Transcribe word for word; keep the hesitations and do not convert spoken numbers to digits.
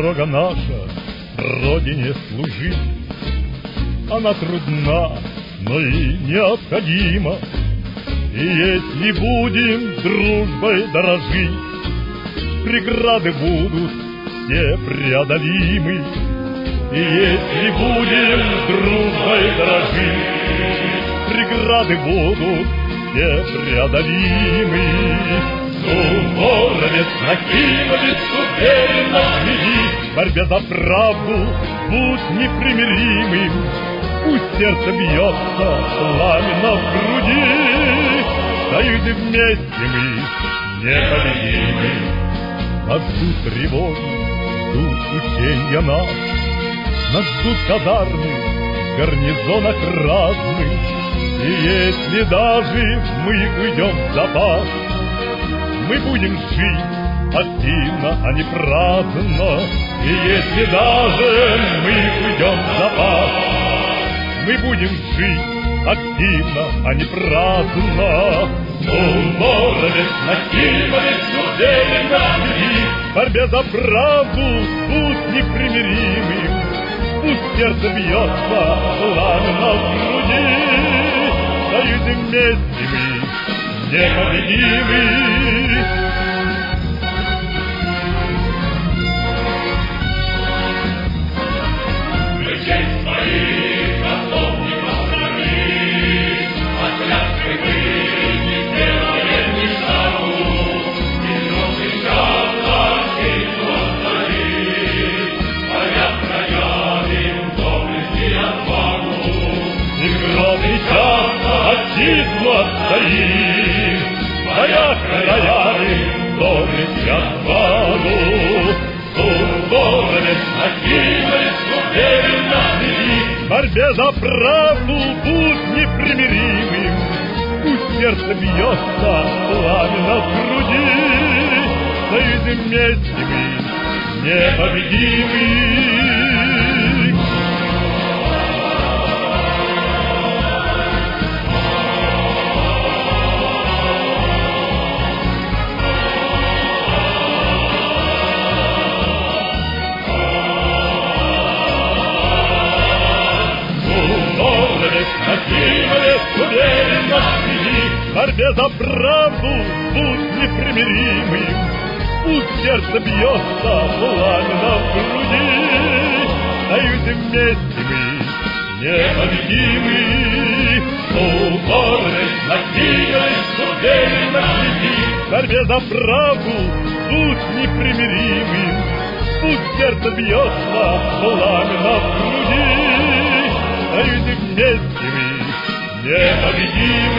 дорога наша Родине служить. Она трудна, но и необходима. И если будем дружбой дорожить, преграды будут все преодолимы. И если будем дружбой дорожить, преграды будут все преодолимы. Суворовец накинулись уверенно впереди, в борьбе за правду будь непримиримым. Пусть сердце бьется пламенно в груди, союзе вместе мы непобедимы. Нас ждут тревоги, ждут ученья нас, нас ждут казармы в гарнизонах разных. И если даже мы уйдем в запас, мы будем жить активно, а не праздно. И если даже мы уйдем в запас, мы будем жить активно, а не праздно. Суворовец накинулись уверенно впереди, в борьбе за правду будь непримиримым. Пусть сердце бьется пламенно в груди, в союзе вместе мы непобедимы. Отчизну отстоим, своя краями доблесть и отвагу. Суворовец накинулись уверенно впереди, в борьбе за правду будь непримиримым. Пусть сердце бьется пламенно в груди, в союзе вместе мы непобедимы. Накинулись уверенно впереди, в борьбе за правду будь непримиримым. Пусть сердце бьется пламенно в груди, в союзе вместе мы непобедимы. Суворовец накинулись уверенно впереди, в борьбе за правду будь непримиримым. Пусть сердце бьется пламенно в груди, в союзе вместе мы непобедимы.